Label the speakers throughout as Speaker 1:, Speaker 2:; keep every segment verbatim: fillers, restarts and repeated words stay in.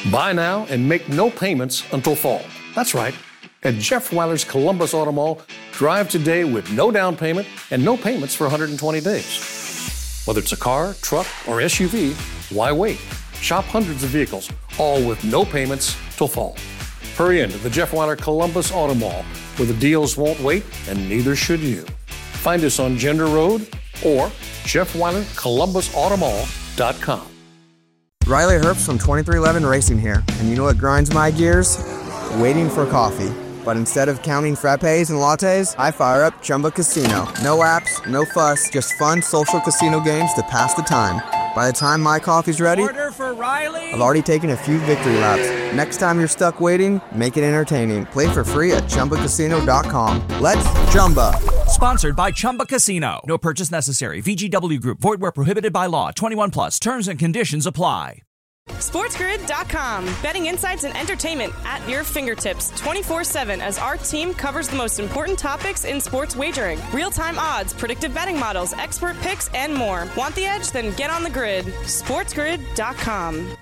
Speaker 1: Buy now and make no payments until fall. That's right. At Jeff Weiler's Columbus Auto Mall, drive today with no down payment and no payments for one hundred twenty days. Whether it's a car, truck, or S U V, why wait? Shop hundreds of vehicles, all with no payments till fall. Hurry into the Jeff Weiler Columbus Auto Mall, where the deals won't wait and neither should you. Find us on Gender Road or Jeff Weiler Columbus Auto Mall dot com.
Speaker 2: Riley Herbst from twenty-three eleven Racing here, and you know what grinds my gears? Waiting for coffee. But instead of counting frappes and lattes, I fire up Chumba Casino. No apps, no fuss, just fun social casino games to pass the time. By the time my coffee's ready,
Speaker 3: order for Riley.
Speaker 2: I've already taken a few victory laps. Next time you're stuck waiting, make it entertaining. Play for free at Chumba Casino dot com. Let's Chumba.
Speaker 3: Sponsored by Chumba Casino. No purchase necessary. V G W Group. Void where prohibited by law. twenty-one plus. Terms and conditions apply.
Speaker 4: SportsGrid dot com. Betting insights and entertainment at your fingertips twenty-four seven as our team covers the most important topics in sports wagering. Real-time odds, predictive betting models, expert picks, and more. Want the edge? Then get on the grid. SportsGrid dot com.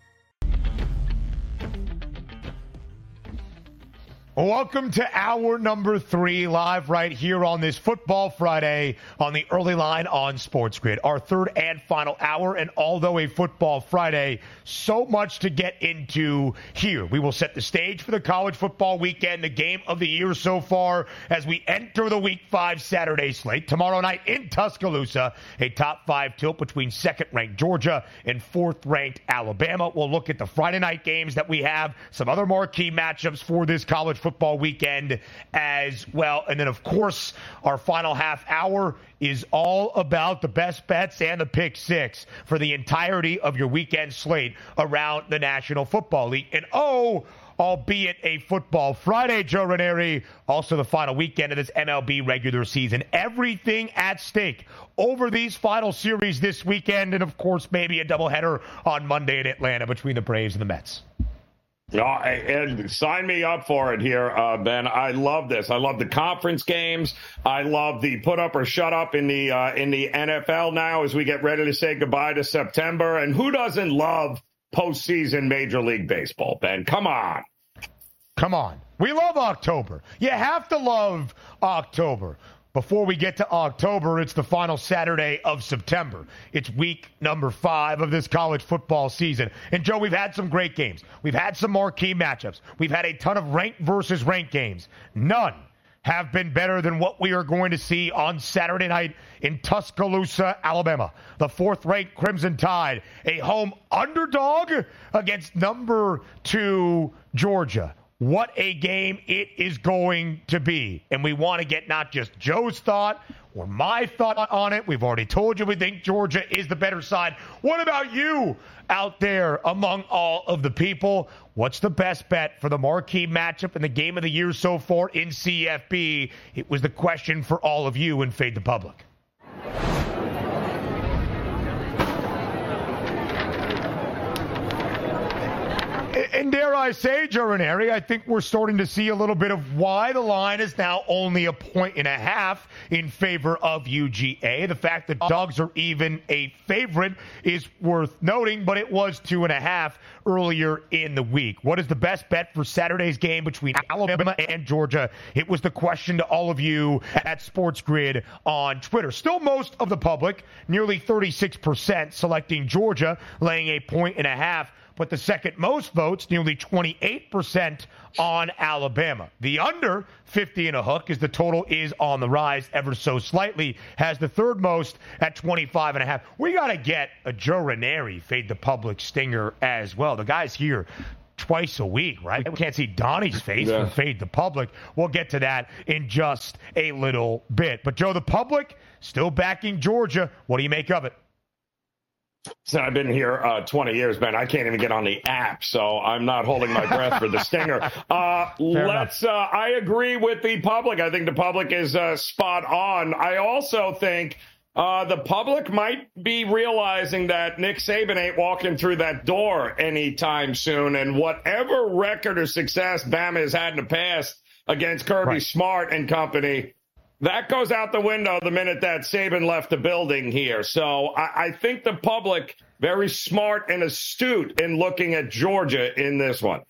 Speaker 5: Welcome to hour number three, live right here on this Football Friday on the Early Line on Sports Grid. Our third and final hour, and although a Football Friday, so much to get into here. We will set the stage for the college football weekend, the game of the year so far, as we enter the Week five Saturday slate. Tomorrow night in Tuscaloosa, a top five tilt between second-ranked Georgia and fourth-ranked Alabama. We'll look at the Friday night games that we have, some other marquee matchups for this college football weekend as well. And then, of course, our final half hour is all about the best bets and the pick six for the entirety of your weekend slate around the National Football League. And oh, albeit a Football Friday, Joe Ranieri, also the final weekend of this M L B regular season. Everything at stake over these final series this weekend, and, of course, maybe a doubleheader on Monday in Atlanta between the Braves and the Mets.
Speaker 6: Oh, and sign me up for it here, uh, Ben. I love this. I love the conference games. I love the put up or shut up in the uh, in the N F L now as we get ready to say goodbye to September. And who doesn't love postseason Major League Baseball, Ben? Come on.
Speaker 5: Come on. We love October. You have to love October. Before we get to October, it's the final Saturday of September. It's week number five of this college football season. And, Joe, we've had some great games. We've had some marquee matchups. We've had a ton of ranked versus ranked games. None have been better than what we are going to see on Saturday night in Tuscaloosa, Alabama. The fourth-ranked Crimson Tide, a home underdog against number two Georgia. What a game it is going to be. And we want to get not just Joe's thought or my thought on it. We've already told you we think Georgia is the better side. What about you out there among all of the people? What's the best bet for the marquee matchup in the game of the year so far in C F B? It was the question for all of you in Fade the Public. And dare I say, Joe Ranieri, I think we're starting to see a little bit of why the line is now only a point and a half in favor of U G A. The fact that dogs are even a favorite is worth noting, but it was two and a half earlier in the week. What is the best bet for Saturday's game between Alabama and Georgia? It was the question to all of you at Sports Grid on Twitter. Still most of the public, nearly thirty-six percent, selecting Georgia, laying a point and a half. But the second most votes, nearly twenty-eight percent on Alabama. The under, fifty and a hook, as the total is on the rise ever so slightly, has the third most at twenty-five and a half. We got to get a Joe Ranieri Fade the Public stinger as well. The guy's here twice a week, right? We can't see Donnie's face yeah. from Fade the Public. We'll get to that in just a little bit. But, Joe, the public still backing Georgia. What do you make of it?
Speaker 6: So I've been here uh, twenty years, man. I can't even get on the app, so I'm not holding my breath for the stinger. Uh, let's. Uh, I agree with the public. I think the public is uh, spot on. I also think uh, the public might be realizing that Nick Saban ain't walking through that door anytime soon, and whatever record of success Bama has had in the past against Kirby right. Smart and company, that goes out the window the minute that Saban left the building here. So I, I think the public very smart and astute in looking at Georgia in this one.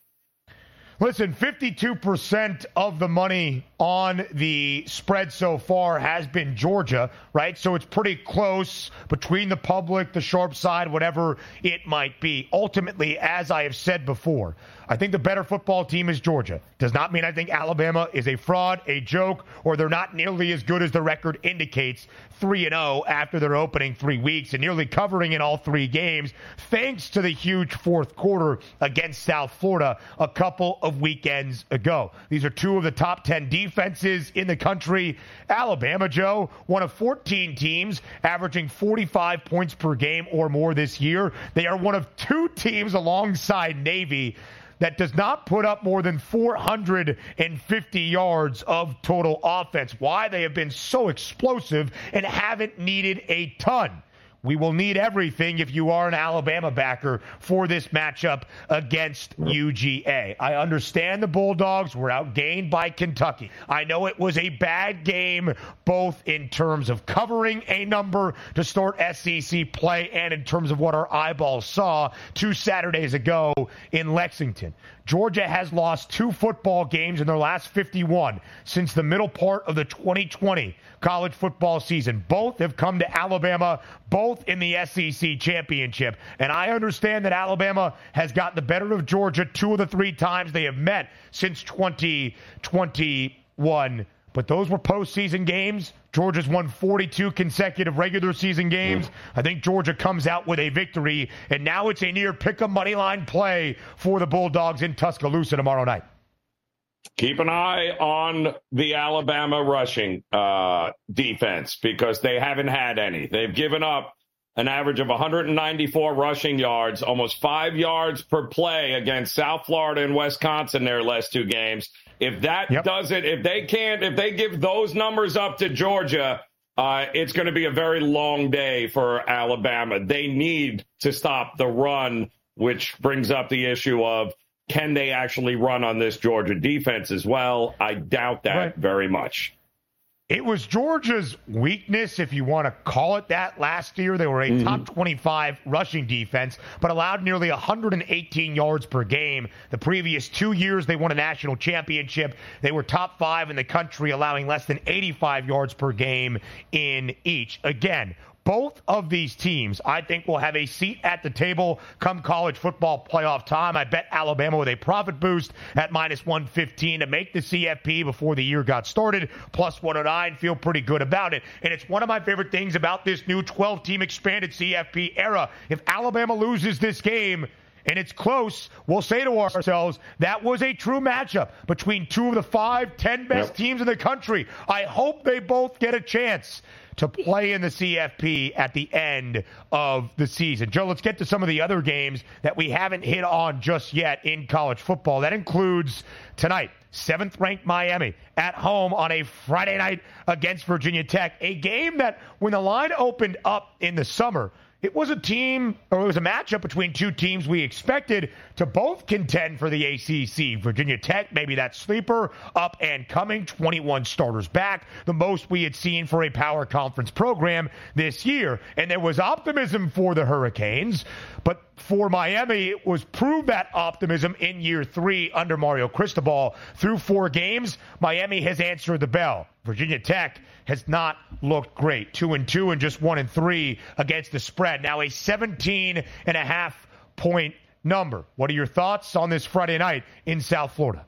Speaker 5: Listen, fifty-two percent of the money on the spread so far has been Georgia, right? So it's pretty close between the public, the sharp side, whatever it might be. Ultimately, as I have said before, I think the better football team is Georgia. Does not mean I think Alabama is a fraud, a joke, or they're not nearly as good as the record indicates, three and oh after their opening three weeks and nearly covering in all three games, thanks to the huge fourth quarter against South Florida a couple of weekends ago. These are two of the top ten defenses in the country. Alabama, Joe, one of fourteen teams averaging forty-five points per game or more this year. They are one of two teams alongside Navy that does not put up more than four hundred fifty yards of total offense. Why? They have been so explosive and haven't needed a ton. We will need everything if you are an Alabama backer for this matchup against U G A. I understand the Bulldogs were outgained by Kentucky. I know it was a bad game, both in terms of covering a number to start S E C play and in terms of what our eyeballs saw two Saturdays ago in Lexington. Georgia has lost two football games in their last fifty-one since the middle part of the twenty twenty college football season. Both have come to Alabama, both in the S E C championship. And I understand that Alabama has gotten the better of Georgia two of the three times they have met since twenty twenty-one. But those were postseason games. Georgia's won forty-two consecutive regular season games. I think Georgia comes out with a victory, and now it's a near pick-em money line play for the Bulldogs in Tuscaloosa tomorrow night.
Speaker 6: Keep an eye on the Alabama rushing uh, defense because they haven't had any. They've given up an average of one hundred ninety-four rushing yards, almost five yards per play against South Florida and Wisconsin their last two games. If that yep. doesn't, if they can't, if they give those numbers up to Georgia, uh, it's going to be a very long day for Alabama. They need to stop the run, which brings up the issue of, can they actually run on this Georgia defense as well? I doubt that right. very much.
Speaker 5: It was Georgia's weakness, if you want to call it that, last year. They were a mm-hmm. top twenty-five rushing defense, but allowed nearly one hundred eighteen yards per game. The previous two years, they won a national championship. They were top five in the country, allowing less than eighty-five yards per game in each. Again, both of these teams, I think, will have a seat at the table come college football playoff time. I bet Alabama with a profit boost at minus one fifteen to make the C F P before the year got started. Plus one oh nine, feel pretty good about it. And it's one of my favorite things about this new twelve-team expanded C F P era. If Alabama loses this game, and it's close, we'll say to ourselves, that was a true matchup between two of the five, ten best yep. teams in the country. I hope they both get a chance to play in the C F P at the end of the season. Joe, let's get to some of the other games that we haven't hit on just yet in college football. That includes tonight, seventh-ranked Miami at home on a Friday night against Virginia Tech, a game that when the line opened up in the summer, it was a team, or it was a matchup between two teams we expected to both contend for the A C C. Virginia Tech, maybe that sleeper, up and coming, twenty-one starters back, the most we had seen for a power conference program this year. And there was optimism for the Hurricanes, but for Miami, it was prove that optimism in year three under Mario Cristobal. Through four games, Miami has answered the bell. Virginia Tech has not looked great. Two and two and just one and three against the spread. Now a seventeen and a half point number. What are your thoughts on this Friday night in South Florida?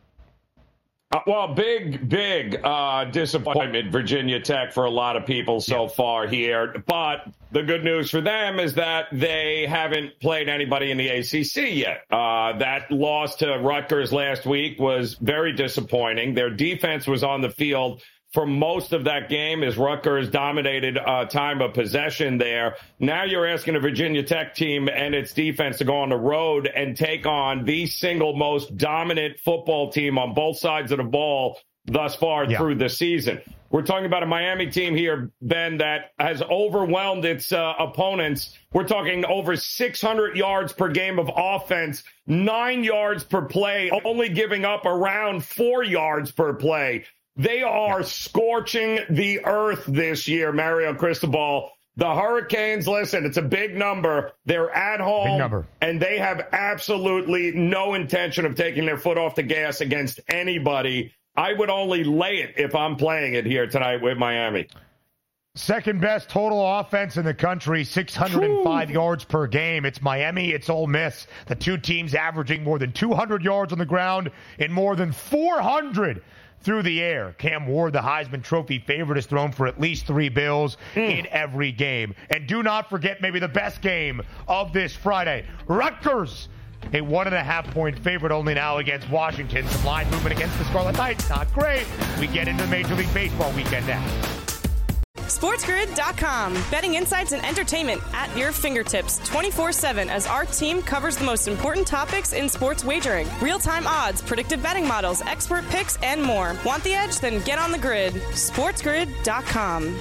Speaker 6: Uh, well, big, big uh, disappointment, Virginia Tech, for a lot of people so yeah. far here. But the good news for them is that they haven't played anybody in the A C C yet. Uh, that loss to Rutgers last week was very disappointing. Their defense was on the field for most of that game as Rutgers dominated uh, time of possession there. Now you're asking a Virginia Tech team and its defense to go on the road and take on the single most dominant football team on both sides of the ball thus far yeah. through the season. We're talking about a Miami team here, Ben, that has overwhelmed its uh, opponents. We're talking over six hundred yards per game of offense, nine yards per play, only giving up around four yards per play. They are scorching the earth this year, Mario Cristobal. The Hurricanes, listen, it's a big number. They're at home,
Speaker 5: big number.
Speaker 6: And they have absolutely no intention of taking their foot off the gas against anybody. I would only lay it if I'm playing it here tonight with Miami.
Speaker 5: Second best total offense in the country, six hundred five Whew. yards per game. It's Miami, it's Ole Miss. The two teams averaging more than two hundred yards on the ground and more than four hundred through the air. Cam Ward, the Heisman Trophy favorite, is thrown for at least three bills mm. in every game. And do not forget maybe the best game of this Friday. Rutgers, a one and a half point favorite only now against Washington. Some line movement against the Scarlet Knights. Not great. We get into the Major League Baseball weekend now.
Speaker 4: SportsGrid dot com. Betting insights and entertainment at your fingertips twenty-four seven as our team covers the most important topics in sports wagering. Real-time odds, predictive betting models, expert picks, and more. Want the edge? Then get on the grid. SportsGrid dot com.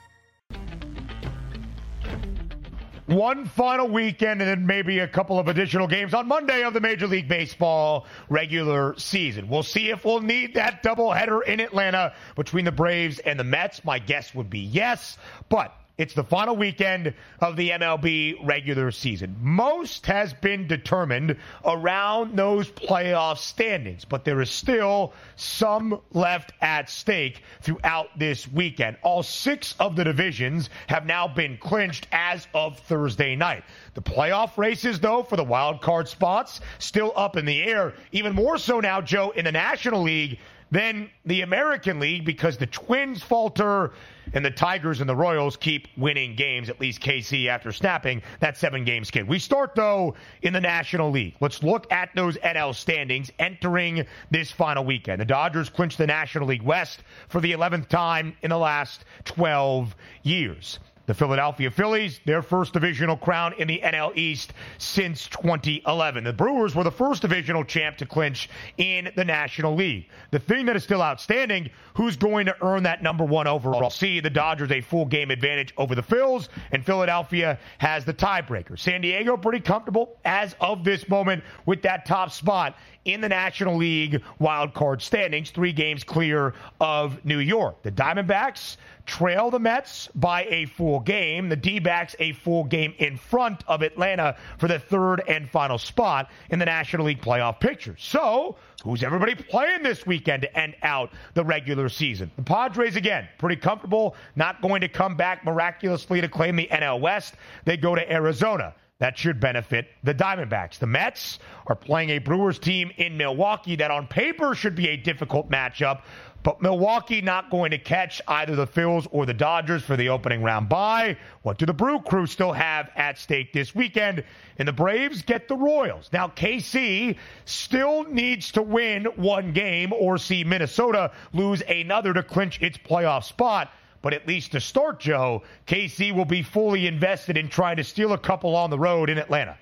Speaker 5: One final weekend and then maybe a couple of additional games on Monday of the Major League Baseball regular season. We'll see if we'll need that doubleheader in Atlanta between the Braves and the Mets. My guess would be yes, but it's the final weekend of the M L B regular season. Most has been determined around those playoff standings, but there is still some left at stake throughout this weekend. All six of the divisions have now been clinched as of Thursday night. The playoff races, though, for the wild card spots, still up in the air. Even more so now, Joe, in the National League than the American League, because the Twins falter and the Tigers and the Royals keep winning games, at least K C after snapping that seven-game skid. We start, though, in the National League. Let's look at those N L standings entering this final weekend. The Dodgers clinched the National League West for the eleventh time in the last twelve years. The Philadelphia Phillies, their first divisional crown in the N L East since twenty eleven. The Brewers were the first divisional champ to clinch in the National League. The thing that is still outstanding, who's going to earn that number one overall seed? The Dodgers a full game advantage over the Phils, and Philadelphia has the tiebreaker. San Diego pretty comfortable as of this moment with that top spot in the National League wild card standings, three games clear of New York. The Diamondbacks trail the Mets by a full game. The D-backs a full game in front of Atlanta for the third and final spot in the National League playoff picture. So, who's everybody playing this weekend to end out the regular season? The Padres, again, pretty comfortable, not going to come back miraculously to claim the N L West. They go to Arizona. That should benefit the Diamondbacks. The Mets are playing a Brewers team in Milwaukee that on paper should be a difficult matchup, but Milwaukee not going to catch either the Phils or the Dodgers for the opening round bye. What do the Brew Crew still have at stake this weekend? And the Braves get the Royals. Now, K C still needs to win one game or see Minnesota lose another to clinch its playoff spot. But at least to start, Joe, K C will be fully invested in trying to steal a couple on the road in Atlanta.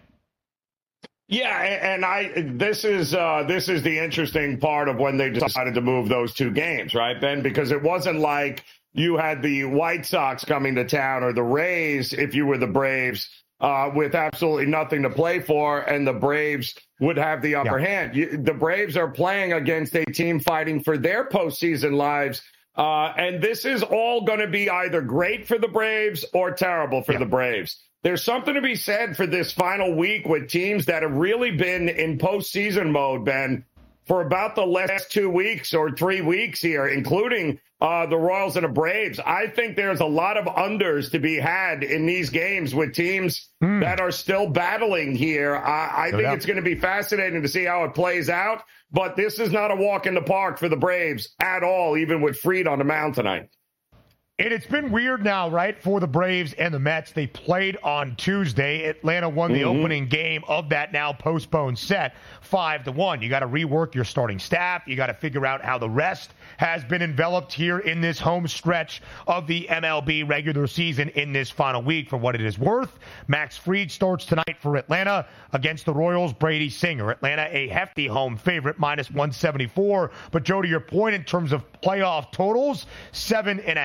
Speaker 6: Yeah, and I this is uh, this is the interesting part of when they decided to move those two games, right, Ben? Because it wasn't like you had the White Sox coming to town or the Rays, if you were the Braves, uh, with absolutely nothing to play for, and the Braves would have the upper yeah. hand. You, the Braves are playing against a team fighting for their postseason lives. Uh, and this is all going to be either great for the Braves or terrible for yeah. the Braves. There's something to be said for this final week with teams that have really been in postseason mode, Ben, for about the last two weeks or three weeks here, including uh, the Royals and the Braves. I think there's a lot of unders to be had in these games with teams mm. that are still battling here. I, I no think doubt. It's going to be fascinating to see how it plays out. But this is not a walk in the park for the Braves at all, even with Fried on the mound tonight.
Speaker 5: And it's been weird now, right, for the Braves and the Mets. They played on Tuesday. Atlanta won the mm-hmm. opening game of that now postponed set, five to one. You got to rework your starting staff. You got to figure out how the rest has been enveloped here in this home stretch of the M L B regular season in this final week. For what it is worth, Max Fried starts tonight for Atlanta against the Royals' Brady Singer. Atlanta a hefty home favorite, minus one seventy-four. But, Joe, to your point in terms of playoff totals, seven and a half.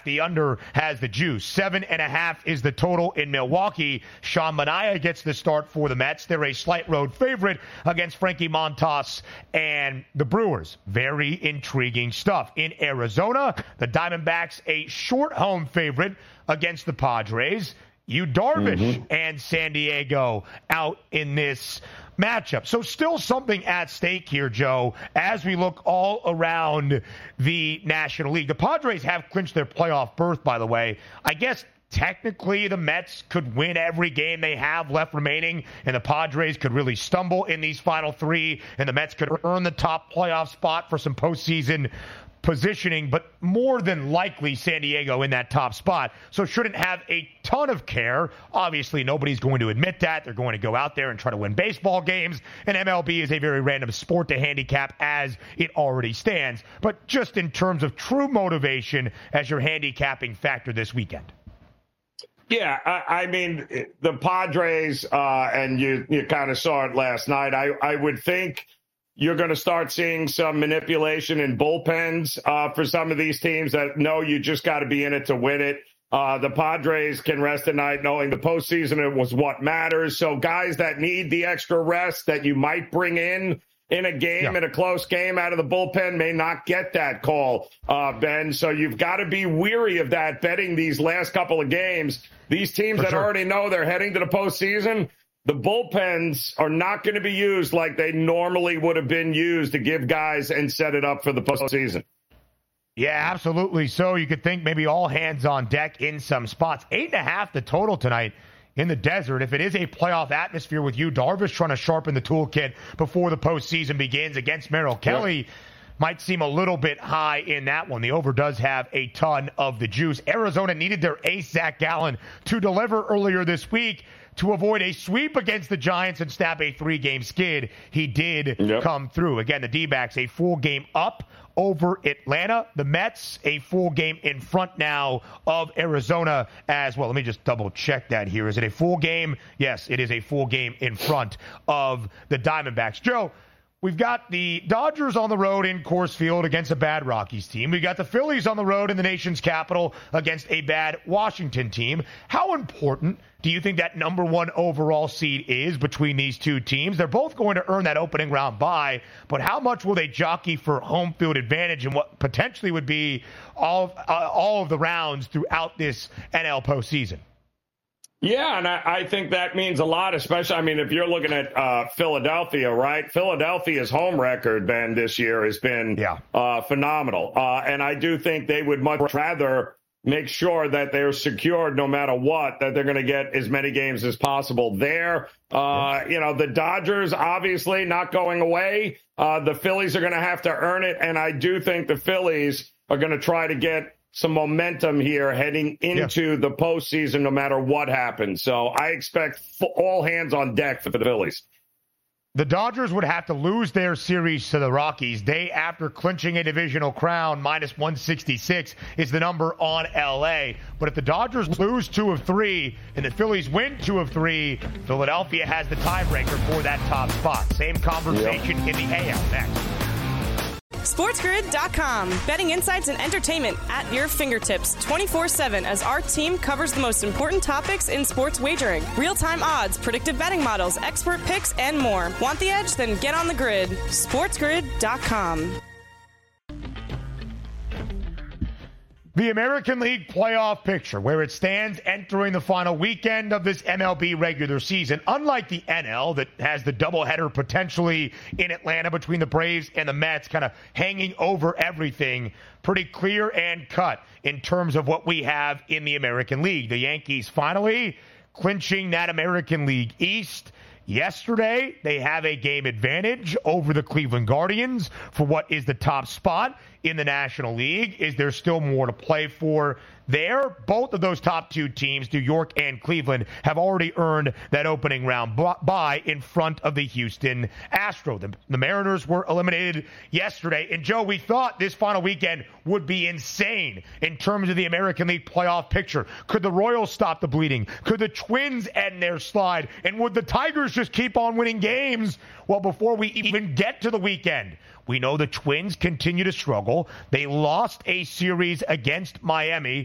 Speaker 5: The under has the juice. Seven and a half is the total in Milwaukee. Sean Manaea gets the start for the Mets. They're a slight road favorite against Frankie Montas and the Brewers. Very intriguing stuff. In Arizona, the Diamondbacks a short home favorite against the Padres. Yu Darvish mm-hmm. and San Diego out in this matchup. So still something at stake here, Joe, as we look all around the National League. The Padres have clinched their playoff berth, by the way. I guess technically the Mets could win every game they have left remaining, and the Padres could really stumble in these final three, and the Mets could earn the top playoff spot for some postseason positioning, but more than likely San Diego in that top spot. So shouldn't have a ton of care. Obviously, nobody's going to admit that. They're going to go out there and try to win baseball games. And M L B is a very random sport to handicap as it already stands. But just in terms of true motivation as your handicapping factor this weekend.
Speaker 6: Yeah, I, I mean, the Padres, uh, and you, you kind of saw it last night. I, I would think you're going to start seeing some manipulation in bullpens uh, for some of these teams that know you just got to be in it to win it. Uh, the Padres can rest at night knowing the postseason it was what matters. So guys that need the extra rest that you might bring in in a game, yeah. in a close game out of the bullpen may not get that call, uh, Ben. So you've got to be weary of that betting these last couple of games. These teams for that sure. already know they're heading to the postseason, the bullpens are not going to be used like they normally would have been used to give guys and set it up for the postseason.
Speaker 5: Yeah, absolutely. So you could think maybe all hands on deck in some spots. Eight and a half the total tonight in the desert. If it is a playoff atmosphere with Yu Darvish trying to sharpen the toolkit before the postseason begins against Merrill Kelly, yeah. might seem a little bit high in that one. The over does have a ton of the juice. Arizona needed their ace, Zach Gallen, to deliver earlier this week to avoid a sweep against the Giants and snap a three-game skid. He did yep. come through. Again, the D-backs a full game up over Atlanta. The Mets a full game in front now of Arizona as well. Let me just double check that here. Is it a full game? Yes, it is a full game in front of the Diamondbacks. Joe, we've got the Dodgers on the road in Coors Field against a bad Rockies team. We've got the Phillies on the road in the nation's capital against a bad Washington team. How important do you think that number one overall seed is between these two teams? They're both going to earn that opening round bye, but how much will they jockey for home field advantage in what potentially would be all of, uh, all of the rounds throughout this N L postseason?
Speaker 6: Yeah, and I, I think that means a lot, especially, I mean, if you're looking at uh, Philadelphia, right? Philadelphia's home record, Ben, this year has been yeah. uh, phenomenal. Uh, and I do think they would much rather make sure that they're secured no matter what, that they're going to get as many games as possible there. Uh, you know, the Dodgers, obviously, not going away. Uh, the Phillies are going to have to earn it, and I do think the Phillies are going to try to get some momentum here heading into yeah. the postseason no matter what happens. So I expect all hands on deck for the Phillies.
Speaker 5: The Dodgers would have to lose their series to the Rockies day after clinching a divisional crown. Minus one sixty-six is the number on L A. But if the Dodgers lose two of three and the Phillies win two of three, Philadelphia has the tiebreaker for that top spot. Same conversation yep. in the A L next.
Speaker 4: SportsGrid dot com. Betting insights and entertainment at your fingertips twenty-four seven as our team covers the most important topics in sports wagering. Real-time odds, predictive betting models, expert picks, and more. Want the edge? Then get on the grid. SportsGrid dot com.
Speaker 5: The American League playoff picture, where it stands entering the final weekend of this M L B regular season. Unlike the N L that has the doubleheader potentially in Atlanta between the Braves and the Mets kind of hanging over everything, pretty clear and cut in terms of what we have in the American League. The Yankees finally clinching that American League East. Yesterday, they have a game advantage over the Cleveland Guardians for what is the top spot in the National League. Is there still more to play for there? Both of those top two teams, New York and Cleveland, have already earned that opening round bye in front of the Houston Astros. The, the Mariners were eliminated yesterday. And, Joe, we thought this final weekend would be insane in terms of the American League playoff picture. Could the Royals stop the bleeding? Could the Twins end their slide? And would the Tigers just keep on winning games? Well, before we even get to the weekend, we know the Twins continue to struggle. They lost a series against Miami.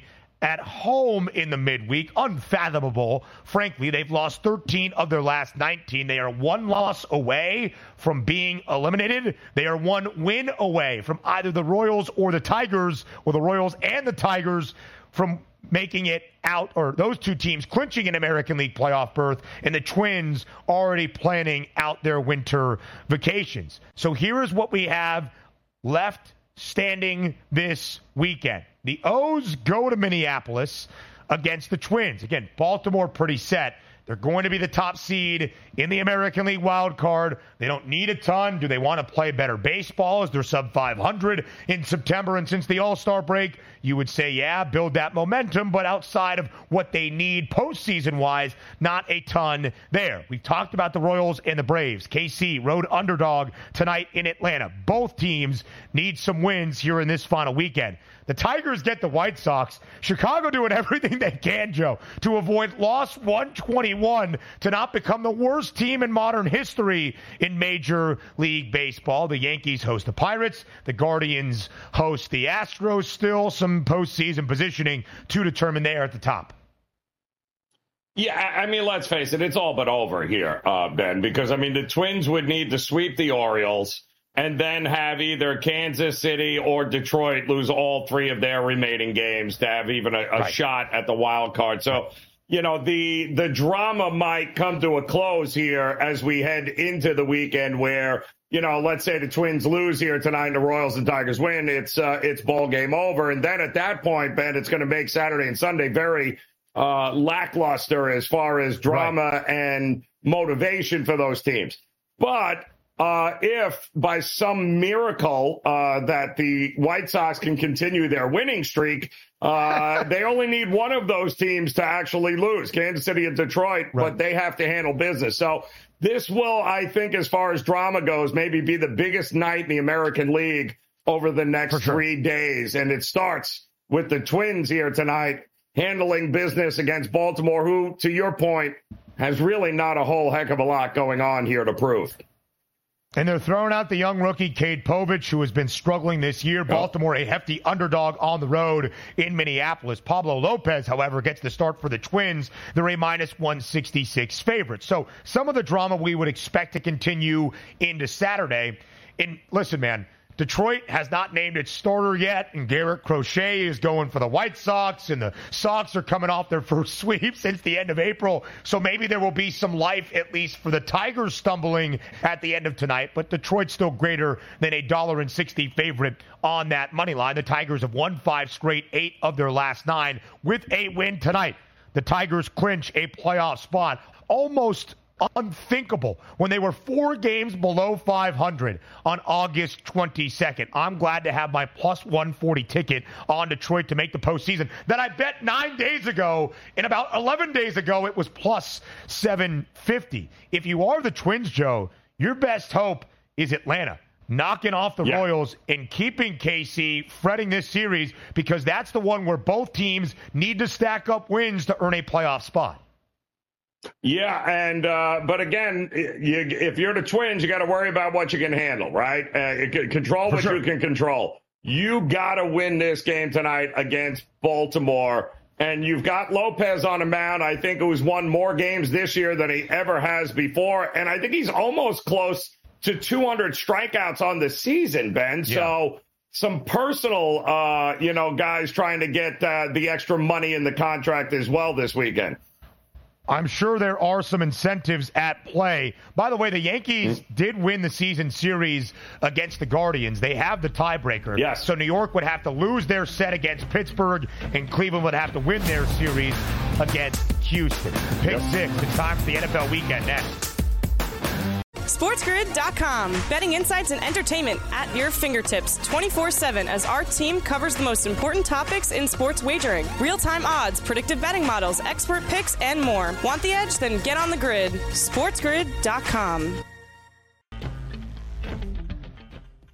Speaker 5: at home in the midweek. Unfathomable. Frankly, they've lost thirteen of their last nineteen. They are one loss away from being eliminated. They are one win away from either the Royals or the Tigers, or the Royals and the Tigers from making it out, or those two teams clinching an American League playoff berth, and the Twins already planning out their winter vacations. So here is what we have left standing this weekend. The O's go to Minneapolis against the Twins. Again, Baltimore pretty set. They're going to be the top seed in the American League wild card. They don't need a ton. Do they want to play better baseball? Is they're sub five hundred in September and since the All-Star break? You would say, yeah, build that momentum, but outside of what they need postseason-wise, not a ton there. We've talked about the Royals and the Braves. K C, road underdog tonight in Atlanta. Both teams need some wins here in this final weekend. The Tigers get the White Sox. Chicago doing everything they can, Joe, to avoid loss one twenty-one, to not become the worst team in modern history in Major League Baseball. The Yankees host the Pirates. The Guardians host the Astros. Still some postseason positioning to determine there at the top.
Speaker 6: Yeah, I mean, let's face it, it's all but over here, uh, Ben, because, I mean, the Twins would need to sweep the Orioles and then have either Kansas City or Detroit lose all three of their remaining games to have even a, a right. shot at the wild card. So, you know, the the drama might come to a close here as we head into the weekend where, you know, let's say the Twins lose here tonight and the Royals and Tigers win. It's uh, it's ball game over. And then at that point, Ben, it's going to make Saturday and Sunday very uh, lackluster as far as drama right. and motivation for those teams. But Uh, if by some miracle uh, that the White Sox can continue their winning streak, uh, they only need one of those teams to actually lose, Kansas City and Detroit, right. but they have to handle business. So this will, I think, as far as drama goes, maybe be the biggest night in the American League over the next sure. three days. And it starts with the Twins here tonight handling business against Baltimore, who, to your point, has really not a whole heck of a lot going on here to prove.
Speaker 5: And they're throwing out the young rookie, Cade Povich, who has been struggling this year. Baltimore, a hefty underdog on the road in Minneapolis. Pablo Lopez, however, gets the start for the Twins. They're a minus one sixty-six favorite. So some of the drama we would expect to continue into Saturday. And listen, man, Detroit has not named its starter yet, and Garrett Crochet is going for the White Sox, and the Sox are coming off their first sweep since the end of April. So maybe there will be some life, at least for the Tigers, stumbling at the end of tonight. But Detroit's still greater than a one dollar and sixty favorite on that money line. The Tigers have won five straight, eight of their last nine. With a win tonight, the Tigers clinch a playoff spot. Almost unthinkable when they were four games below five hundred on August twenty-second. I'm glad to have my plus one forty ticket on Detroit to make the postseason that I bet nine days ago, and about eleven days ago it was plus seven fifty. If you are the Twins, Joe, your best hope is Atlanta knocking off the yeah. Royals and keeping K C fretting this series, because that's the one where both teams need to stack up wins to earn a playoff spot.
Speaker 6: Yeah, and uh, but again, you, if you're the Twins, you got to worry about what you can handle, right? Uh, control what sure. you can control. You got to win this game tonight against Baltimore, and you've got Lopez on the mound. I think who's won more games this year than he ever has before, and I think he's almost close to two hundred strikeouts on the season, Ben. Yeah. So some personal, uh, you know, guys trying to get uh, the extra money in the contract as well this weekend.
Speaker 5: I'm sure there are some incentives at play. By the way, the Yankees mm-hmm. did win the season series against the Guardians. They have the tiebreaker.
Speaker 6: Yes.
Speaker 5: So New York would have to lose their set against Pittsburgh, and Cleveland would have to win their series against Houston. Pick yep. six. It's time for the N F L weekend next.
Speaker 4: SportsGrid dot com. Betting insights and entertainment at your fingertips twenty-four seven as our team covers the most important topics in sports wagering. Real-time odds, predictive betting models, expert picks, and more. Want the edge? Then get on the grid. SportsGrid dot com.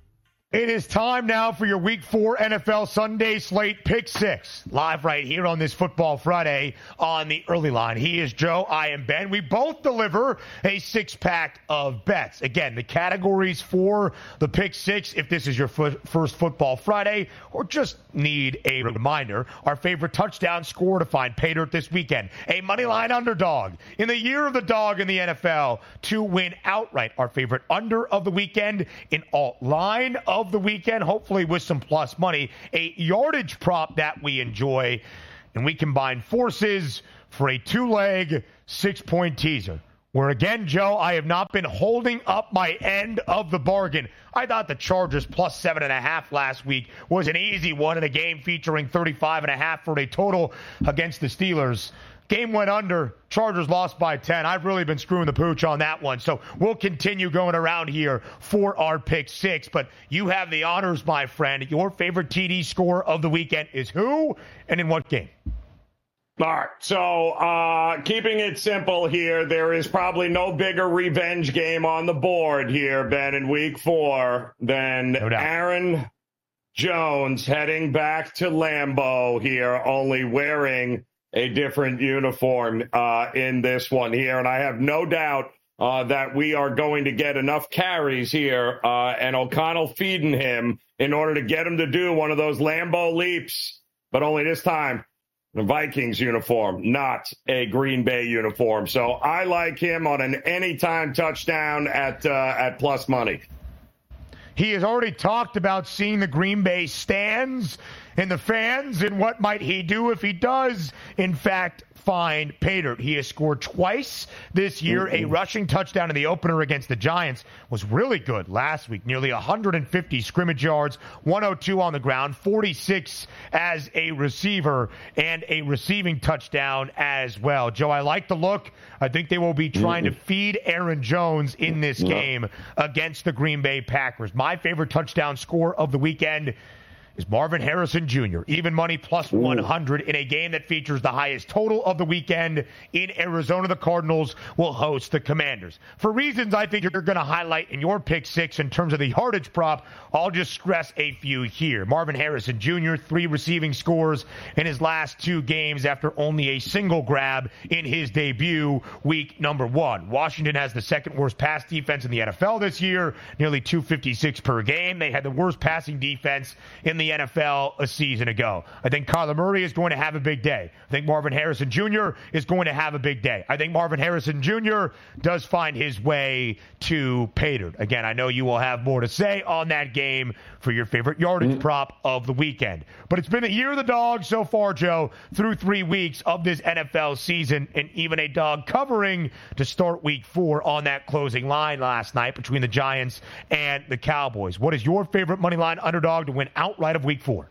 Speaker 5: It is time now for your Week four N F L Sunday Slate Pick Six. Live right here on this Football Friday on the Early Line. He is Joe, I am Ben. We both deliver a six-pack of bets. Again, the categories for the Pick Six, if this is your f- first Football Friday, or just need a reminder, our favorite touchdown score to find pay dirt this weekend. A moneyline underdog in the year of the dog in the N F L to win outright. Our favorite under of the weekend in alt line of of the weekend, hopefully with some plus money, a yardage prop that we enjoy, and we combine forces for a two-leg, six-point teaser. Where again, Joe, I have not been holding up my end of the bargain. I thought the Chargers plus seven and a half last week was an easy one in a game featuring thirty-five and a half for a total against the Steelers. Game went under. Chargers lost by ten. I've really been screwing the pooch on that one. So we'll continue going around here for our pick six. But you have the honors, my friend. Your favorite T D score of the weekend is who and in what game?
Speaker 6: All right, so uh, keeping it simple here, there is probably no bigger revenge game on the board here, Ben, in week four than
Speaker 5: No doubt.
Speaker 6: Aaron Jones heading back to Lambeau here, only wearing a different uniform uh, in this one here. And I have no doubt uh, that we are going to get enough carries here uh, and O'Connell feeding him in order to get him to do one of those Lambeau leaps, but only this time in a Vikings uniform, not a Green Bay uniform. So I like him on an anytime touchdown at uh, at plus money.
Speaker 5: He has already talked about seeing the Green Bay stands and the fans, and what might he do if he does, in fact, find pay dirt. He has scored twice this year. Mm-hmm. A rushing touchdown in the opener against the Giants was really good last week. Nearly one hundred fifty scrimmage yards, one oh two on the ground, forty-six as a receiver, and a receiving touchdown as well. Joe, I like the look. I think they will be trying mm-hmm. to feed Aaron Jones in this yeah. game against the Green Bay Packers. My favorite touchdown score of the weekend is Marvin Harrison Junior Even money plus Ooh. one hundred in a game that features the highest total of the weekend in Arizona. The Cardinals will host the Commanders. For reasons I think you're going to highlight in your pick six in terms of the yardage prop, I'll just stress a few here. Marvin Harrison Junior, three receiving scores in his last two games after only a single grab in his debut week number one. Washington has the second worst pass defense in the N F L this year, nearly two fifty-six per game. They had the worst passing defense in the N F L a season ago. I think Kyler Murray is going to have a big day. I think Marvin Harrison Junior is going to have a big day. I think Marvin Harrison Junior does find his way to pay dirt. Again, I know you will have more to say on that game for your favorite yardage mm-hmm. prop of the weekend. But it's been a year of the dog so far, Joe, through three weeks of this N F L season, and even a dog covering to start week four on that closing line last night between the Giants and the Cowboys. What is your favorite money line underdog to win outright of week four?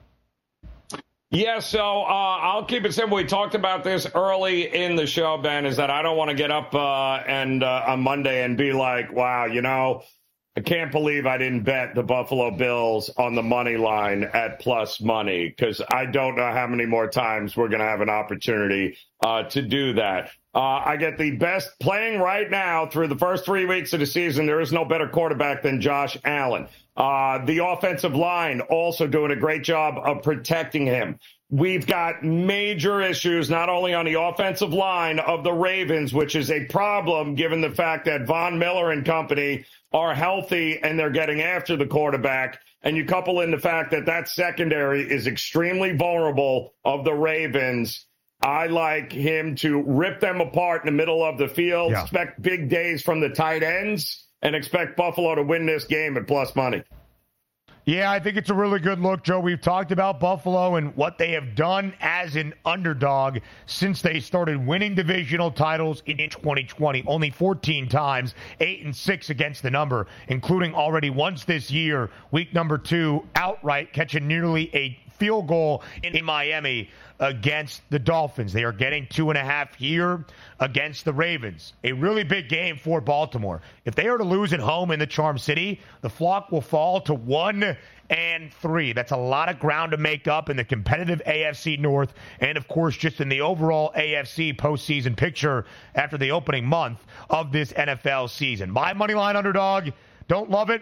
Speaker 6: Yeah, so uh, I'll keep it simple. We talked about this early in the show, Ben, is that I don't want to get up uh, and uh, on Monday and be like, wow, you know, I can't believe I didn't bet the Buffalo Bills on the money line at plus money, because I don't know how many more times we're going to have an opportunity uh, to do that. Uh, I get the best playing right now through the first three weeks of the season. There is no better quarterback than Josh Allen. Uh, the offensive line also doing a great job of protecting him. We've got major issues, not only on the offensive line of the Ravens, which is a problem given the fact that Von Miller and company are healthy and they're getting after the quarterback. And you couple in the fact that that secondary is extremely vulnerable of the Ravens. I like him to rip them apart in the middle of the field, yeah. expect big days from the tight ends, and expect Buffalo to win this game at plus money.
Speaker 5: Yeah, I think it's a really good look, Joe. We've talked about Buffalo and what they have done as an underdog since they started winning divisional titles in twenty twenty. Only fourteen times, eight and six against the number, including already once this year, week number two, outright catching nearly a field goal in Miami against the Dolphins. They are getting two and a half here against the Ravens. A really big game for Baltimore. If they are to lose at home in the Charm City, the flock will fall to one and three. That's a lot of ground to make up in the competitive A F C North, and of course just in the overall A F C postseason picture after the opening month of this N F L season. My moneyline underdog, don't love it.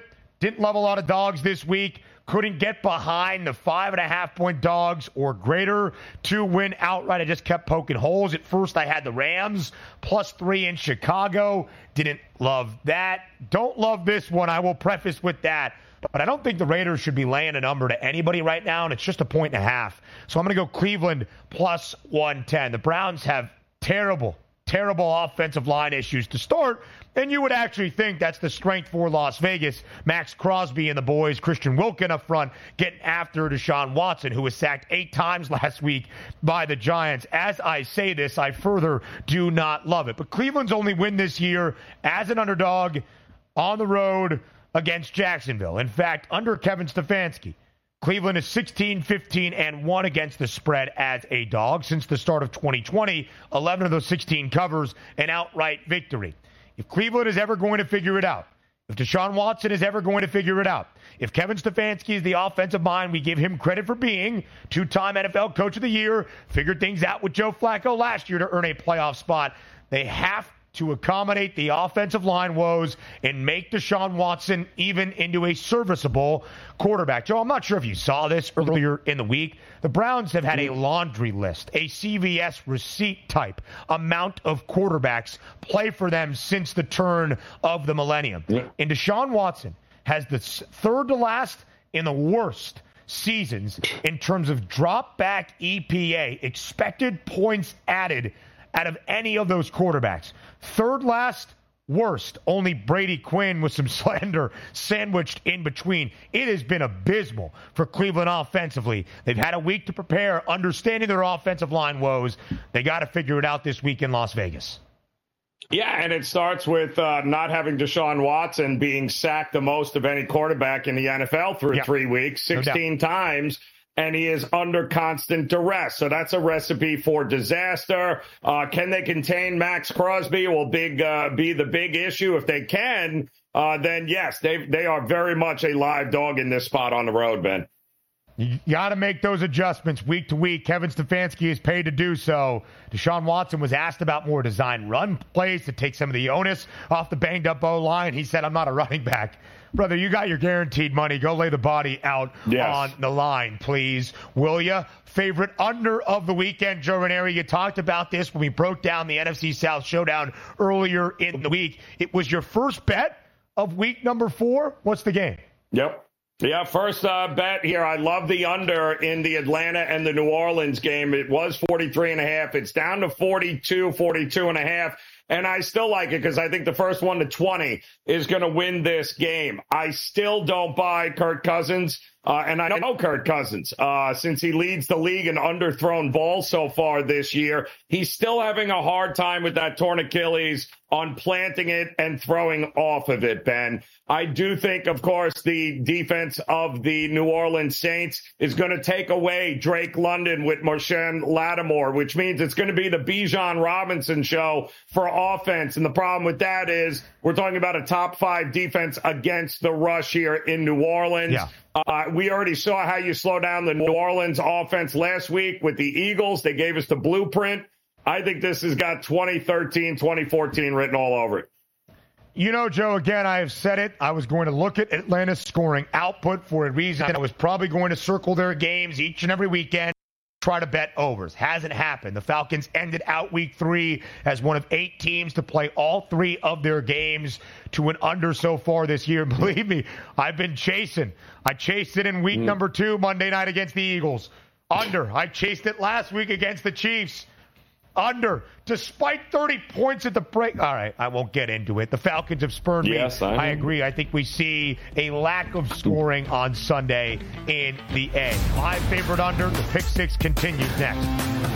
Speaker 5: Didn't love a lot of dogs this week. Couldn't get behind the five and a half point dogs or greater to win outright. I just kept poking holes. At first, I had the Rams plus three in Chicago. Didn't love that. Don't love this one. I will preface with that. But I don't think the Raiders should be laying a number to anybody right now, and it's just a point and a half. So I'm going to go Cleveland plus one ten. The Browns have terrible, terrible offensive line issues to start, and you would actually think that's the strength for Las Vegas. Max Crosby and the boys, Christian Wilkin up front, getting after Deshaun Watson, who was sacked eight times last week by the Giants. As I say this, I further do not love it. But Cleveland's only win this year as an underdog on the road against Jacksonville. In fact, under Kevin Stefanski, Cleveland is sixteen, fifteen, and one against the spread as a dog. Since the start of twenty twenty, eleven of those sixteen covers, an outright victory. If Cleveland is ever going to figure it out, if Deshaun Watson is ever going to figure it out, if Kevin Stefanski is the offensive mind we give him credit for being, two-time N F L Coach of the Year, figured things out with Joe Flacco last year to earn a playoff spot, they have to accommodate the offensive line woes and make Deshaun Watson even into a serviceable quarterback. Joe, I'm not sure if you saw this earlier in the week. The Browns have had a laundry list, a C V S receipt type amount of quarterbacks play for them since the turn of the millennium. Yeah. And Deshaun Watson has the third to last and the worst seasons in terms of drop back E P A, expected points added, out of any of those quarterbacks. Third last, worst. Only Brady Quinn with some slander sandwiched in between. It has been abysmal for Cleveland offensively. They've had a week to prepare, understanding their offensive line woes. They got to figure it out this week in Las Vegas.
Speaker 6: Yeah, and it starts with uh, not having Deshaun Watson being sacked the most of any quarterback in the N F L through
Speaker 5: yep.
Speaker 6: three weeks, sixteen no times. And he is under constant duress. So that's a recipe for disaster. Uh, can they contain Max Crosby? Will big uh, be the big issue? If they can, uh, then yes, they they are very much a live dog in this spot on the road, Ben.
Speaker 5: You got to make those adjustments week to week. Kevin Stefanski is paid to do so. Deshaun Watson was asked about more design run plays to take some of the onus off the banged-up O-line. He said, I'm not a running back. Brother, you got your guaranteed money. Go lay the body out yes. on the line, please. Will ya? Favorite under of the weekend, Joe Ranieri. You talked about this when we broke down the N F C South showdown earlier in the week. It was your first bet of week number four. What's the game?
Speaker 6: Yep. Yeah, first uh, bet here. I love the under in the Atlanta and the New Orleans game. It was forty-three and a half. It's down to forty-two, forty-two and a half. And I still like it because I think the first one to twenty is going to win this game. I still don't buy Kirk Cousins. Uh, and I know Kirk Cousins, uh, since he leads the league in underthrown balls so far this year. He's still having a hard time with that torn Achilles on planting it and throwing off of it, Ben. I do think, of course, the defense of the New Orleans Saints is going to take away Drake London with Marshawn Lattimore, which means it's going to be the Bijan Robinson show for offense. And the problem with that is we're talking about a top five defense against the rush here in New Orleans.
Speaker 5: Yeah.
Speaker 6: Uh, we already saw how you slow down the New Orleans offense last week with the Eagles. They gave us the blueprint. I think this has got twenty thirteen, twenty fourteen written all over it.
Speaker 5: You know, Joe, again, I have said it. I was going to look at Atlanta's scoring output for a reason. I was probably going to circle their games each and every weekend, try to bet overs. Hasn't happened. The Falcons ended out week three as one of eight teams to play all three of their games to an under so far this year. Believe me, I've been chasing. I chased it in week mm. number two, Monday night against the Eagles. Under. I chased it last week against the Chiefs. Under. Despite thirty points at the break. All right, I won't get into it. The Falcons have spurned
Speaker 6: yes,
Speaker 5: me.
Speaker 6: I,
Speaker 5: I agree. I think we see a lack of scoring on Sunday in the A. My favorite under. The pick six continues next.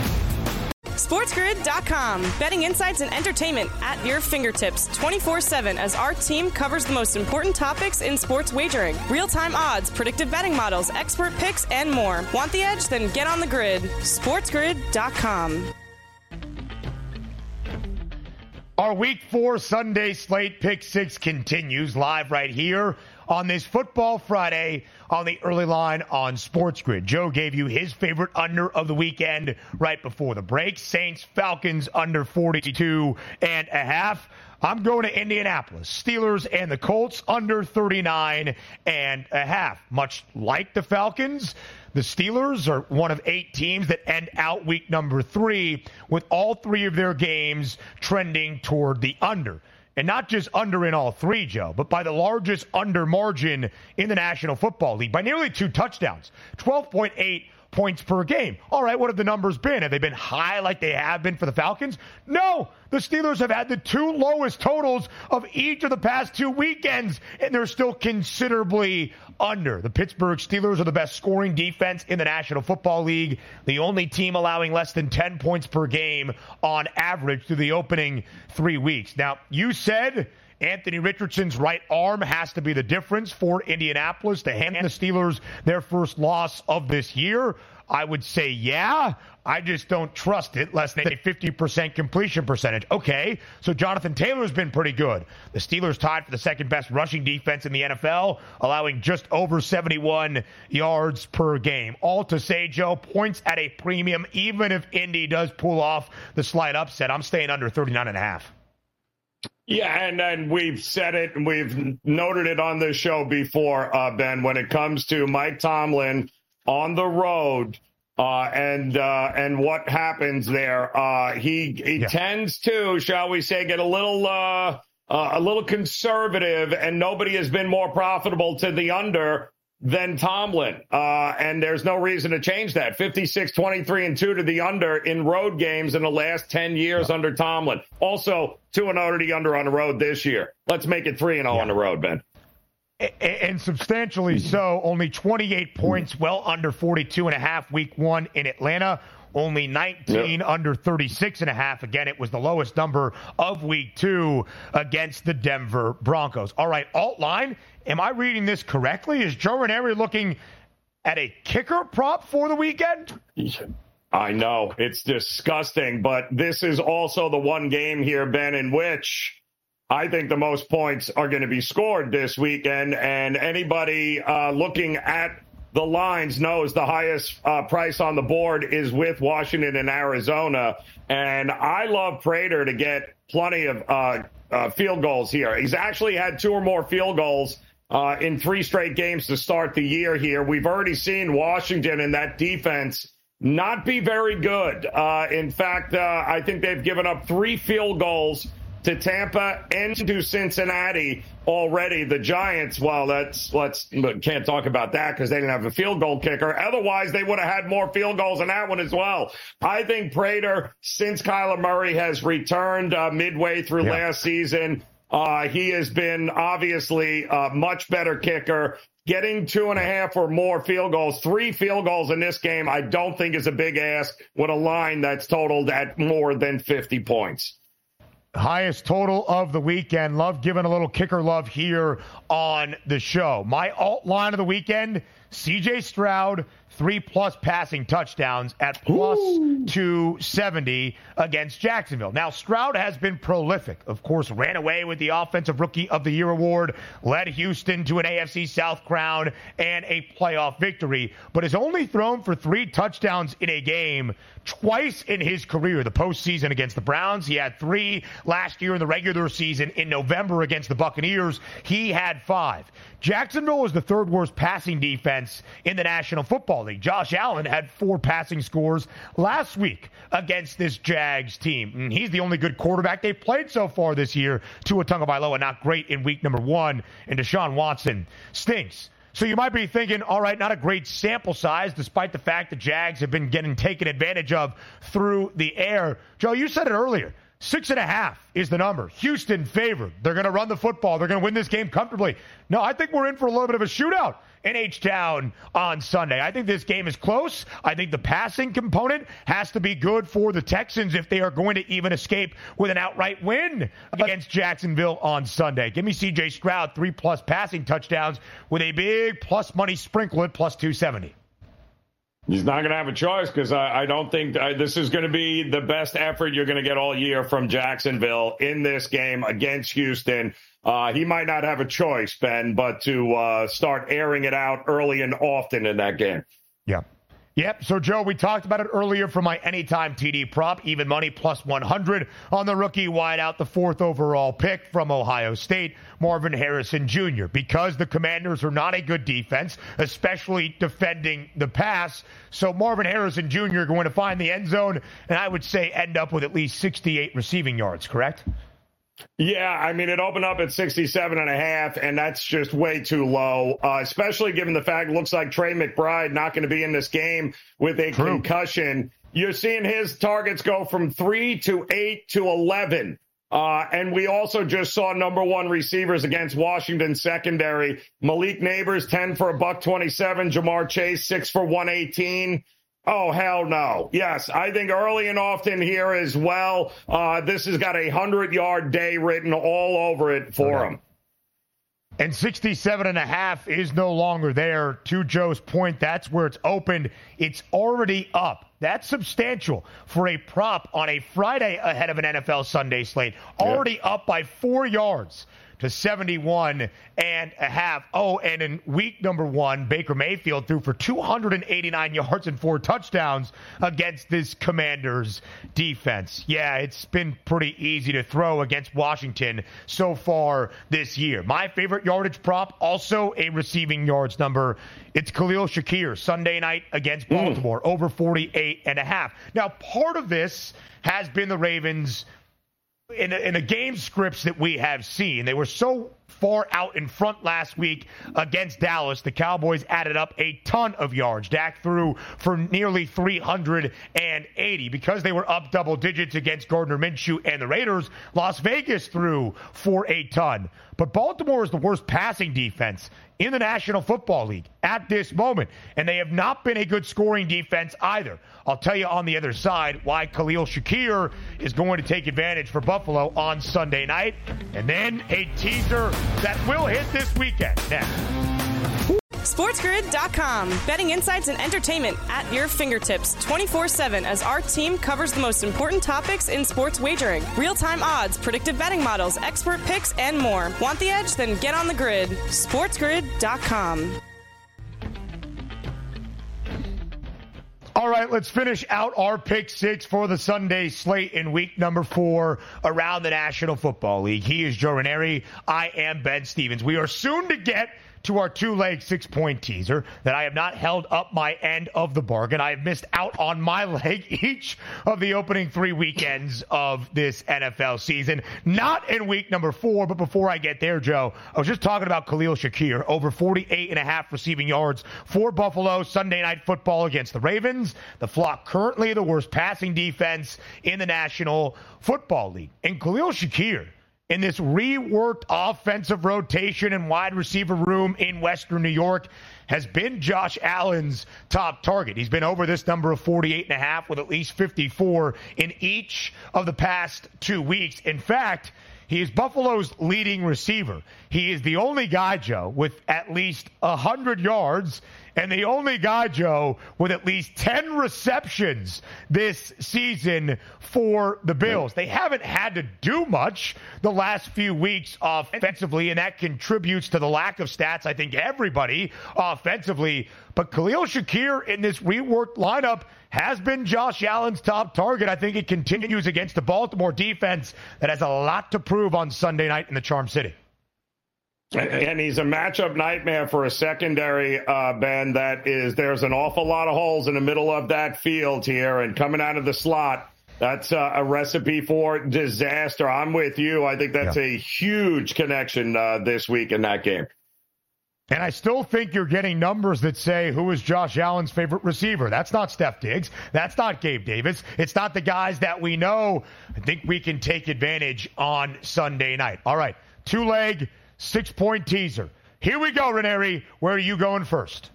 Speaker 4: SportsGrid dot com. Betting insights and entertainment at your fingertips twenty-four seven as our team covers the most important topics in sports wagering. Real-time odds, predictive betting models, expert picks, and more. Want the edge? Then get on the grid. SportsGrid dot com.
Speaker 5: Our Week four Sunday slate pick six continues live right here on this Football Friday on the early line on Sports Grid. Joe gave you his favorite under of the weekend right before the break. Saints Falcons under forty-two and a half. I'm going to Indianapolis. Steelers and the Colts under thirty-nine and a half. Much like the Falcons, the Steelers are one of eight teams that end out week number three with all three of their games trending toward the under. And not just under in all three, Joe, but by the largest under margin in the National Football League, by nearly two touchdowns, twelve point eight points per game. All right, what have the numbers been? Have they been high like they have been for the Falcons? No, the Steelers have had the two lowest totals of each of the past two weekends, and they're still considerably under. The Pittsburgh Steelers are the best scoring defense in the National Football League, the only team allowing less than ten points per game on average through the opening three weeks. Now, you said Anthony Richardson's right arm has to be the difference for Indianapolis to hand the Steelers their first loss of this year. I would say, yeah. I just don't trust it less than a fifty percent completion percentage. Okay, so Jonathan Taylor's been pretty good. The Steelers tied for the second best rushing defense in the N F L, allowing just over seventy-one yards per game. All to say, Joe, points at a premium. Even if Indy does pull off the slight upset, I'm staying under thirty-nine and a half.
Speaker 6: Yeah, and, and we've said it, and we've noted it on this show before, uh, Ben, when it comes to Mike Tomlin on the road uh, and uh, and what happens there. Uh, he he yeah. tends to, shall we say, get a little uh, uh, a little conservative, and nobody has been more profitable to the under than Tomlin. Uh, and there's no reason to change that. fifty-six, twenty-three, and two to the under in road games in the last ten years yeah. under Tomlin. Also, two and oh to the under on the road this year. Let's make it three and oh yeah. on the road, Ben.
Speaker 5: And substantially so, only twenty-eight points, well under forty-two and a half week one in Atlanta. Only nineteen yep. under thirty-six and a half. Again, it was the lowest number of week two against the Denver Broncos. All right, alt line. Am I reading this correctly? Is Joe Ranieri looking at a kicker prop for the weekend?
Speaker 6: I know. It's disgusting, but this is also the one game here, Ben, in which I think the most points are going to be scored this weekend, and anybody uh, looking at the lines knows the highest uh, price on the board is with Washington and Arizona, and I love Prater to get plenty of uh, uh, field goals here. He's actually had two or more field goals uh, in three straight games to start the year here. We've already seen Washington and that defense not be very good. Uh, in fact, uh, I think they've given up three field goals to Tampa and to Cincinnati already. The Giants, well, that's let's can't talk about that because they didn't have a field goal kicker. Otherwise, they would have had more field goals in that one as well. I think Prater, since Kyler Murray has returned uh, midway through yeah. last season, uh, he has been obviously a much better kicker. Getting two and a half or more field goals, three field goals in this game, I don't think is a big ask with a line that's totaled at more than fifty points.
Speaker 5: Highest total of the weekend. Love giving a little kicker love here on the show. My alt line of the weekend, C J Stroud, three-plus passing touchdowns at plus two seventy against Jacksonville. Now, Stroud has been prolific. Of course, ran away with the Offensive Rookie of the Year award, led Houston to an A F C South crown and a playoff victory, but has only thrown for three touchdowns in a game twice in his career. The postseason against the Browns, he had three. Last year in the regular season in November against the Buccaneers, he had five. Jacksonville was the third worst passing defense in the National Football League. Josh Allen had four passing scores last week against this Jags team. And he's the only good quarterback they've played so far this year. Tua Tagovailoa not great in week number one, and Deshaun Watson stinks. So you might be thinking, all right, not a great sample size, despite the fact the Jags have been getting taken advantage of through the air. Joe, you said it earlier. Six and a half is the number. Houston favored. They're going to run the football. They're going to win this game comfortably. No, I think we're in for a little bit of a shootout in H-Town on Sunday. I think this game is close. I think the passing component has to be good for the Texans if they are going to even escape with an outright win against Jacksonville on Sunday. Give me C J Stroud, three-plus passing touchdowns with a big plus money sprinkle at plus two seventy.
Speaker 6: He's not going to have a choice because I, I don't think uh, this is going to be the best effort you're going to get all year from Jacksonville in this game against Houston. Uh, he might not have a choice, Ben, but to uh, start airing it out early and often in that game.
Speaker 5: Yeah. Yep. So, Joe, we talked about it earlier for my anytime T D prop, even money plus one hundred on the rookie wideout, the fourth overall pick from Ohio State, Marvin Harrison Junior Because the Commanders are not a good defense, especially defending the pass. So Marvin Harrison Junior going to find the end zone, and I would say end up with at least sixty-eight receiving yards, correct?
Speaker 6: Yeah, I mean, it opened up at sixty-seven and a half, and that's just way too low, uh, especially given the fact it looks like Trey McBride not going to be in this game with a True. concussion. You're seeing his targets go from three to eight to eleven. Uh, and we also just saw number one receivers against Washington secondary. Malik Neighbors, ten for a buck twenty-seven. Jamar Chase, six for one eighteen. Oh, hell no. Yes, I think early and often here as well. Uh, this has got a hundred-yard day written all over it for okay. him.
Speaker 5: And sixty-seven and a half is no longer there. To Joe's point, that's where it's opened. It's already up. That's substantial for a prop on a Friday ahead of an N F L Sunday slate. Already yep. up by four yards to seventy-one and a half. Oh, and in week number one, Baker Mayfield threw for two hundred eighty-nine yards and four touchdowns against this Commanders defense. Yeah, it's been pretty easy to throw against Washington so far this year. My favorite yardage prop, also a receiving yards number. It's Khalil Shakir, Sunday night against Baltimore, mm. over forty-eight and a half. Now, part of this has been the Ravens In, in the game scripts that we have seen. They were so far out in front last week against Dallas. The Cowboys added up a ton of yards. Dak threw for nearly three hundred eighty. Because they were up double digits against Gardner Minshew and the Raiders, Las Vegas threw for a ton. But Baltimore is the worst passing defense in the National Football League at this moment, and they have not been a good scoring defense either. I'll tell you on the other side why Khalil Shakir is going to take advantage for Buffalo on Sunday night, and then a teaser that will hit this weekend next.
Speaker 4: SportsGrid dot com. Betting insights and entertainment at your fingertips twenty-four seven as our team covers the most important topics in sports wagering. Real-time odds, predictive betting models, expert picks, and more. Want the edge? Then get on the grid. SportsGrid dot com.
Speaker 5: All right, let's finish out our pick six for the Sunday slate in week number four around the National Football League. He is Joe Ranieri. I am Ben Stevens. We are soon to get to our two-leg six-point teaser that I have not held up my end of the bargain. I have missed out on my leg each of the opening three weekends of this N F L season. Not in week number four, but before I get there, Joe, I was just talking about Khalil Shakir, over forty-eight and a half receiving yards for Buffalo Sunday Night Football against the Ravens. The Flock currently the worst passing defense in the National Football League. And Khalil Shakir, in this reworked offensive rotation and wide receiver room in Western New York, has been Josh Allen's top target. He's been over this number of forty-eight and a half with at least fifty-four in each of the past two weeks. In fact, he is Buffalo's leading receiver. He is the only guy, Joe, with at least one hundred yards, and the only guy, Joe, with at least ten receptions this season for the Bills. They haven't had to do much the last few weeks offensively, and that contributes to the lack of stats, I think, everybody offensively. But Khalil Shakir in this reworked lineup has been Josh Allen's top target. I think it continues against the Baltimore defense that has a lot to prove on Sunday night in the Charm City.
Speaker 6: And he's a matchup nightmare for a secondary, uh, Ben, that is, there's an awful lot of holes in the middle of that field here, and coming out of the slot, that's uh, a recipe for disaster. I'm with you. I think that's yeah. a huge connection uh, this week in that game.
Speaker 5: And I still think you're getting numbers that say who is Josh Allen's favorite receiver. That's not Steph Diggs. That's not Gabe Davis. It's not the guys that we know. I think we can take advantage on Sunday night. All right, two-leg, six-point teaser. Here we go, Ranieri. Where are you going first?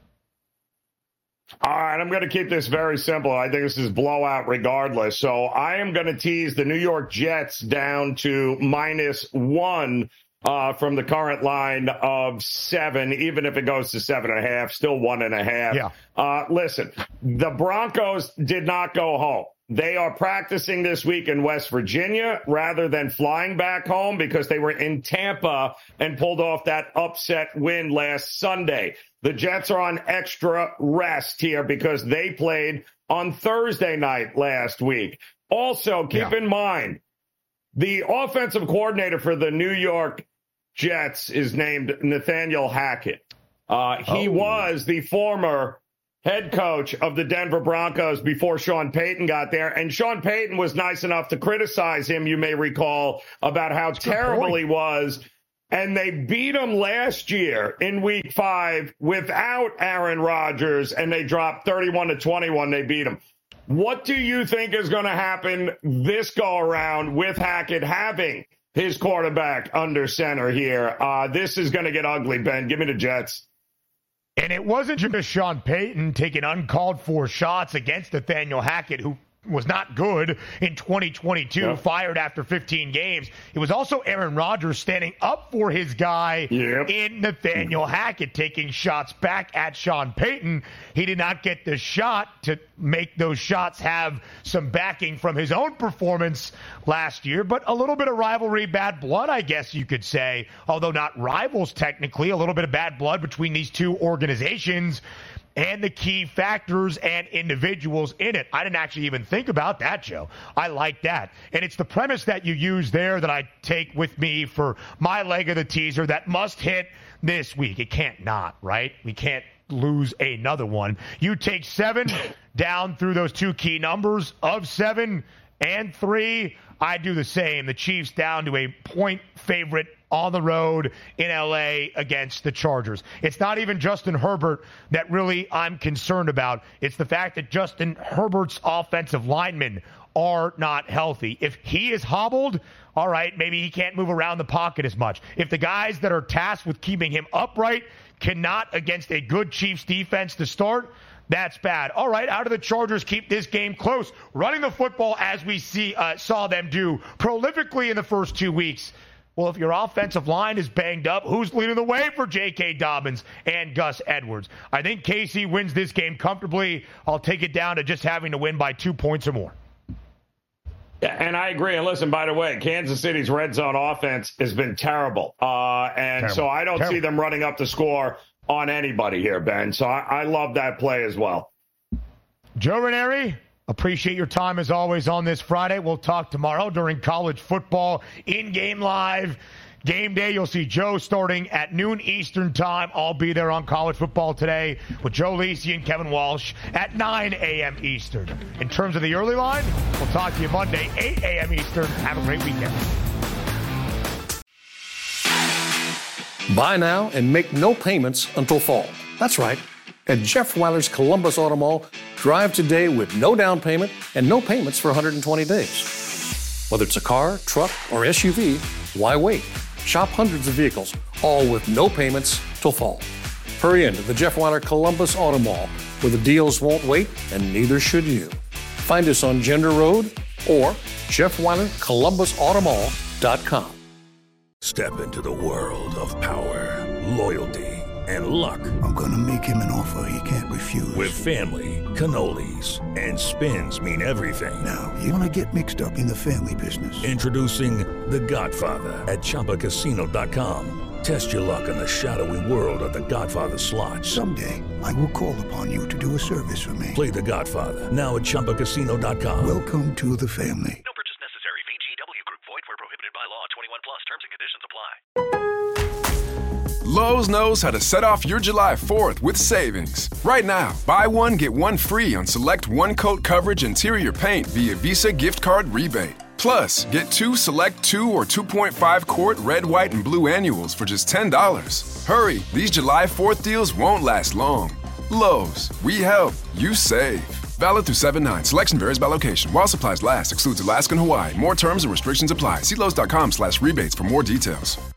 Speaker 6: All right, I'm going to keep this very simple. I think this is blowout regardless. So I am going to tease the New York Jets down to minus one uh, from the current line of seven, even if it goes to seven and a half, still one and a half.
Speaker 5: Yeah.
Speaker 6: Uh, listen, the Broncos did not go home. They are practicing this week in West Virginia rather than flying back home because they were in Tampa and pulled off that upset win last Sunday. The Jets are on extra rest here because they played on Thursday night last week. Also, keep yeah. in mind, the offensive coordinator for the New York Jets is named Nathaniel Hackett. Uh, he oh. was the former head coach of the Denver Broncos before Sean Payton got there. And Sean Payton was nice enough to criticize him, you may recall, about how That's terrible he was. And they beat him last year in week five without Aaron Rodgers, and they dropped thirty-one to twenty-one. They beat him. What do you think is going to happen this go around with Hackett having his quarterback under center here? Uh, this is going to get ugly, Ben. Give me the Jets.
Speaker 5: And it wasn't just Sean Payton taking uncalled for shots against Nathaniel Hackett, who was not good in twenty twenty-two, yep. fired after fifteen games. It was also Aaron Rodgers standing up for his guy yep. in Nathaniel Hackett, taking shots back at Sean Payton. He did not get the shot to make those shots have some backing from his own performance last year, but a little bit of rivalry, bad blood, I guess you could say, although not rivals technically, a little bit of bad blood between these two organizations and the key factors and individuals in it. I didn't actually even think about that, Joe. I like that. And it's the premise that you use there that I take with me for my leg of the teaser that must hit this week. It can't not, right? We can't lose another one. You take seven down through those two key numbers of seven and three. I do the same. The Chiefs down to a point favorite on the road in L A against the Chargers. It's not even Justin Herbert that really I'm concerned about. It's the fact that Justin Herbert's offensive linemen are not healthy. If he is hobbled, all right, maybe he can't move around the pocket as much. If the guys that are tasked with keeping him upright cannot against a good Chiefs defense to start, that's bad. All right, how do the Chargers keep this game close? Running the football as we see uh, saw them do prolifically in the first two weeks. Well, if your offensive line is banged up, who's leading the way for J K. Dobbins and Gus Edwards? I think K C wins this game comfortably. I'll take it down to just having to win by two points or more.
Speaker 6: Yeah, and I agree. And listen, by the way, Kansas City's red zone offense has been terrible. Uh, and terrible. so I don't terrible. see them running up the score on anybody here, Ben. So I, I love that play as well.
Speaker 5: Joe Ranieri, appreciate your time as always on this Friday. We'll talk tomorrow during college football in-game live. Game day, you'll see Joe starting at noon Eastern time. I'll be there on College Football Today with Joe Lisi and Kevin Walsh at nine a.m. Eastern. In terms of the early line, we'll talk to you Monday, eight a.m. Eastern. Have a great weekend.
Speaker 1: Buy now and make no payments until fall. That's right. At Jeff Weiler's Columbus Auto Mall, drive today with no down payment and no payments for one hundred twenty days. Whether it's a car, truck, or S U V, why wait? Shop hundreds of vehicles, all with no payments till fall. Hurry into the Jeff Weiler Columbus Auto Mall, where the deals won't wait and neither should you. Find us on Gender Road or Jeff Weiler Columbus Auto Mall dot com.
Speaker 7: Step into the world of power, loyalty, and luck.
Speaker 8: I'm gonna make him an offer he can't refuse.
Speaker 7: With family, cannolis, and spins mean everything.
Speaker 8: Now, you wanna get mixed up in the family business.
Speaker 7: Introducing The Godfather at Chumba Casino dot com. Test your luck in the shadowy world of The Godfather slot.
Speaker 8: Someday, I will call upon you to do a service for me.
Speaker 7: Play The Godfather, now at Chumba Casino dot com.
Speaker 8: Welcome to the family.
Speaker 9: No purchase necessary. V G W Group. Void where prohibited by law. twenty-one plus. Terms and conditions apply.
Speaker 10: Lowe's knows how to set off your July fourth with savings. Right now, buy one, get one free on select one-coat coverage interior paint via Visa gift card rebate. Plus, get two select two or two point five quart red, white, and blue annuals for just ten dollars. Hurry, these July fourth deals won't last long. Lowe's, we help, you save. Valid through seven nine. Selection varies by location. While supplies last, excludes Alaska and Hawaii. More terms and restrictions apply. See Lowe's dot com slash rebates for more details.